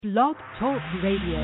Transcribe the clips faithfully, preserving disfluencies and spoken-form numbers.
Blog Talk Radio.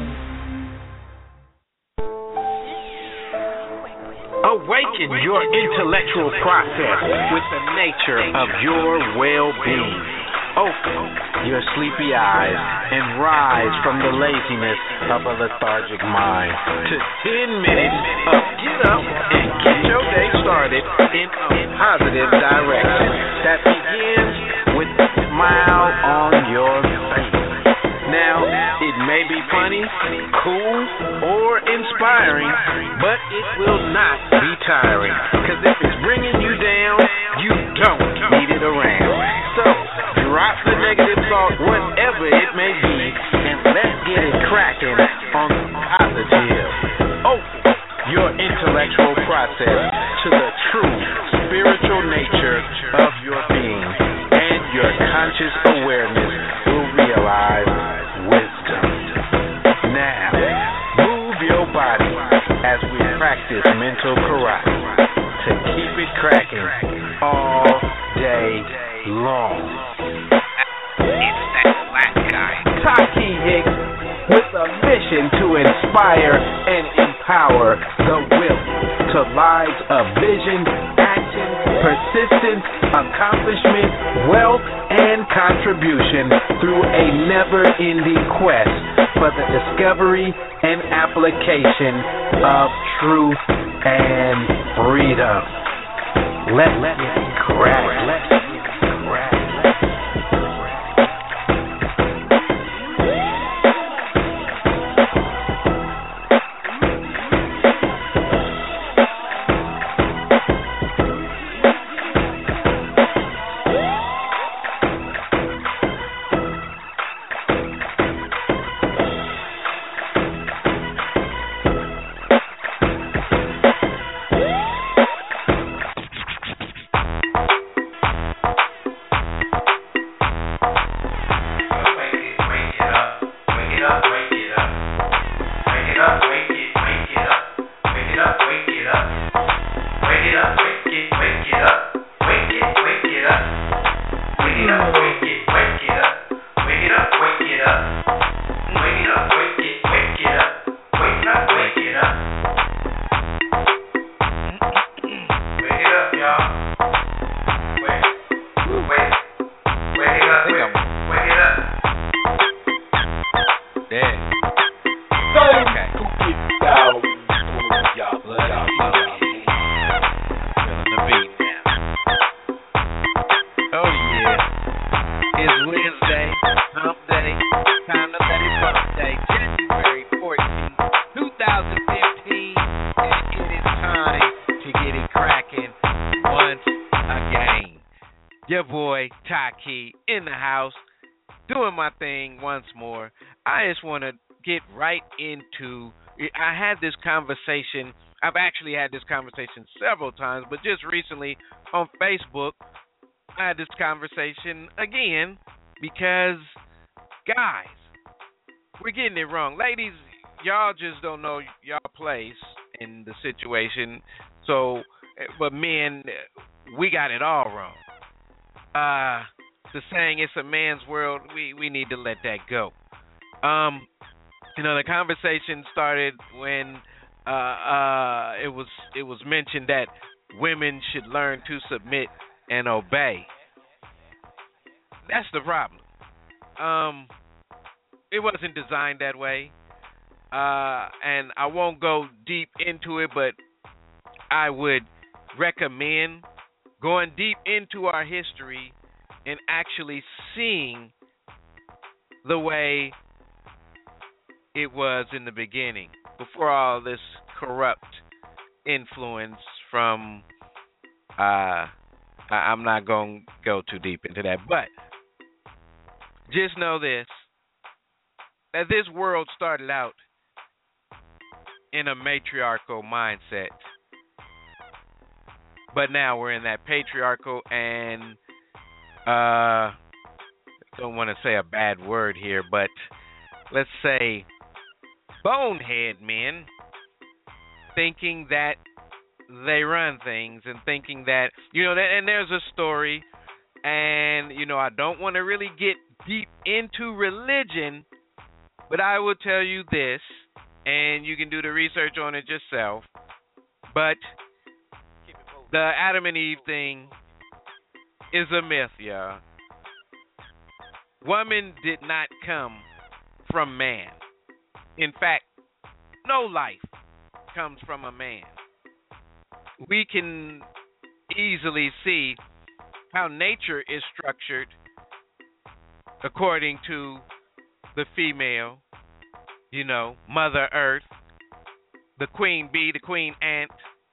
Awaken your intellectual process with the nature of your well-being. Open your sleepy eyes and rise from the laziness of a lethargic mind to ten minutes of get up and get your day started in a positive direction that begins with a smile on your face. Now, it may be funny, cool, or inspiring, but it will not be tiring. Because if it's bringing you down, you don't need it around. So, drop the negative thought, whatever it may be, and let's get it cracking on the positive. Open your intellectual process to the true spiritual nature of your being, and your conscious awareness will realize wisdom. Now, move your body as we practice mental karate to keep it cracking all day long. It's that black guy, Taki Hicks, with a mission to inspire and empower the will to lives of vision, action, persistence, accomplishment, wealth, and contribution through a never-ending quest for the discovery and application of truth and freedom. Let it crack. Let it crack. This conversation, I've actually had this conversation several times, but just recently on Facebook, I had this conversation again because, guys, we're getting it wrong. Ladies, y'all just don't know y'all place in the situation. So, but men, we got it all wrong. Uh, the saying, it's a man's world, we, we need to let that go. Um, You know, the conversation started when uh, uh, it was it was mentioned that women should learn to submit and obey. That's the problem. Um, it wasn't designed that way, uh, and I won't go deep into it, but I would recommend going deep into our history and actually seeing the way it was in the beginning, before all this corrupt influence from, uh, I'm not going to go too deep into that, but just know this, that this world started out in a matriarchal mindset, but now we're in that patriarchal, and uh, don't want to say a bad word here, but let's say bonehead men thinking that they run things and thinking that, you know, that, and there's a story, and, you know, I don't want to really get deep into religion, But I will tell you this, and you can do the research on it yourself. But the Adam and Eve thing is a myth, y'all. Woman did not come from man. In fact, no life comes from a man. We can easily see how nature is structured according to the female, you know, Mother Earth, the queen bee, the queen ant.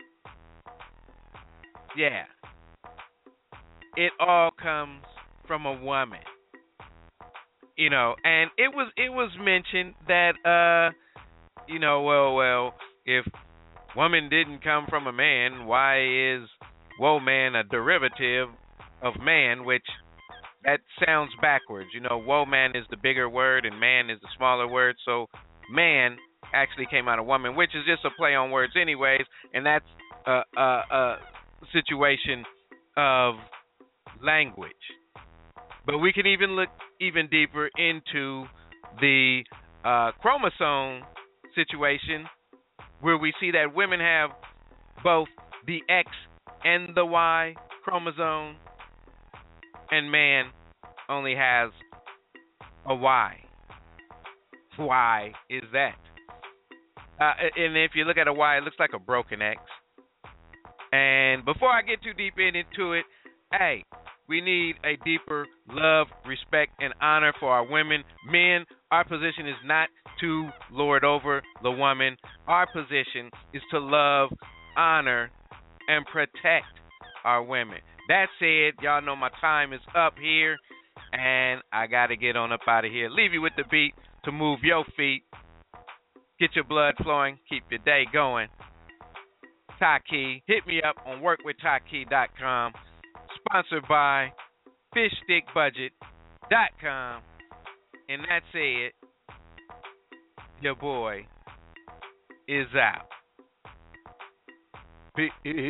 Yeah. It all comes from a woman. You know, and it was it was mentioned that uh you know, well well, if woman didn't come from a man, why is woman a derivative of man, which that sounds backwards. You know, woman is the bigger word and man is the smaller word, so man actually came out of woman, which is just a play on words anyways, and that's a a, a situation of language. But we can even look even deeper into the uh, chromosome situation, where we see that women have both the X and the Y chromosome, and man only has a Y. Why is that? Uh, and if you look at a Y, it looks like a broken X. And before I get too deep into it, hey, we need a deeper love, respect, and honor for our women. Men, our position is not to lord over the woman. Our position is to love, honor, and protect our women. That said, y'all know my time is up here, and I got to get on up out of here. Leave you with the beat to move your feet, get your blood flowing, keep your day going. Taki, hit me up on work with taki dot com. Sponsored by fish stick budget dot com. And that's it. Your boy is out. Peace.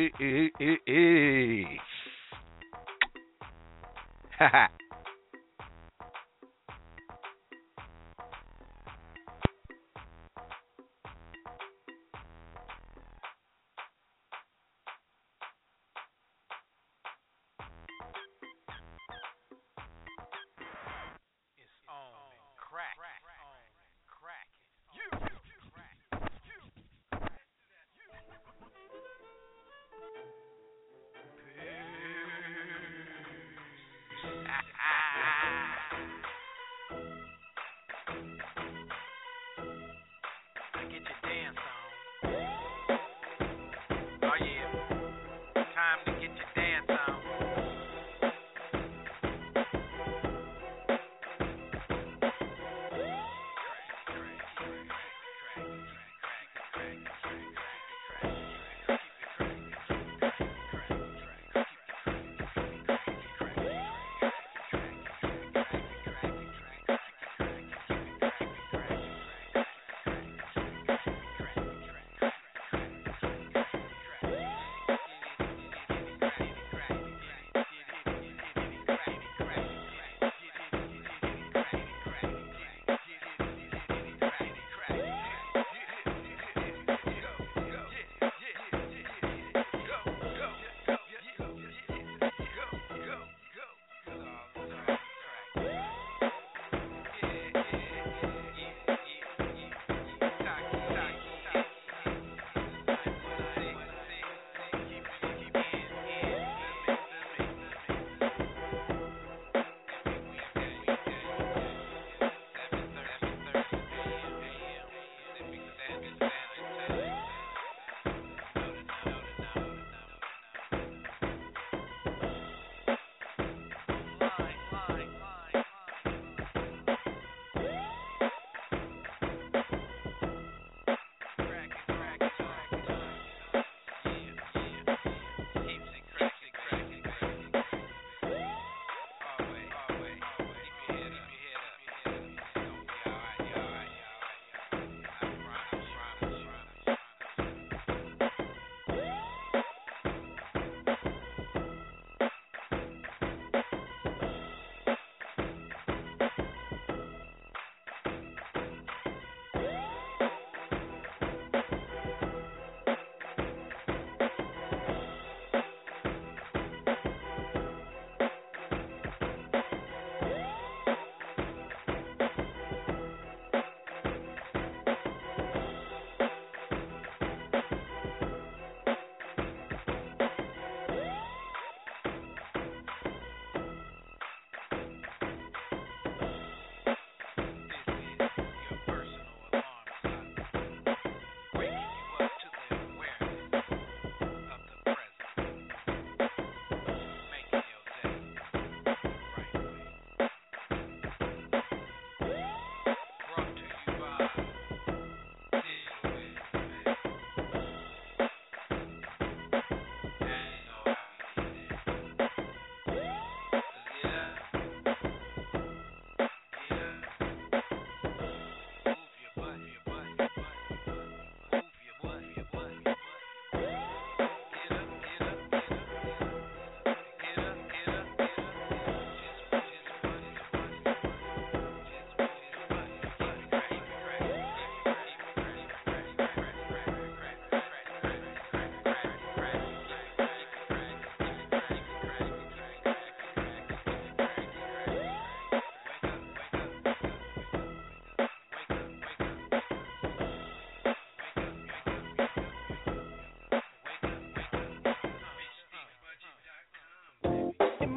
Ha ha.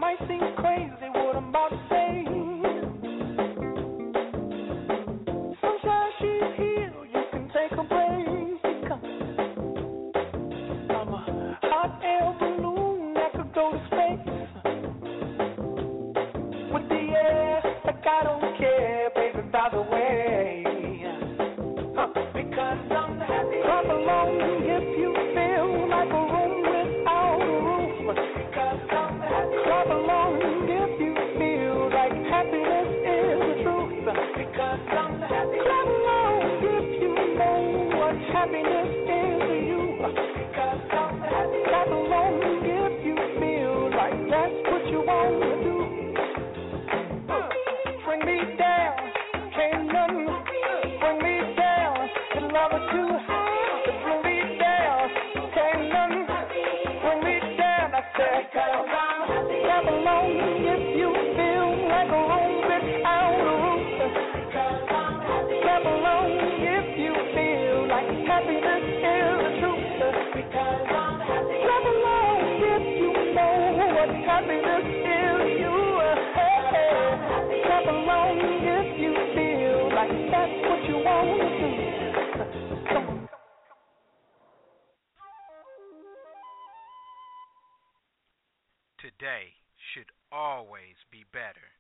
might seem crazy what I'm about to say. Sunshine, she's here, you can take a break. I'm a hot air balloon that could go to space. With the air, like I don't care, baby, by the way. Huh. Because I'm happy. Clap along if you feel like a room without a roof. Because I'm happy. Clap along if you feel like happiness is the truth. Because I'm happy. Clap along if you know what happiness is to you. Because I'm happy. Clap along if you feel like that's what you want to do. Uh, bring me down, can't nothing bring me down. Can love it too high to bring me down. Can't nothing bring me down. I said, clap along if you feel like a room without a roof. Clap along if you feel like happiness is the truth. Clap along if you know what happiness is to you. Hey, clap along if you feel like that's what you want to do. Come on. Today should always be better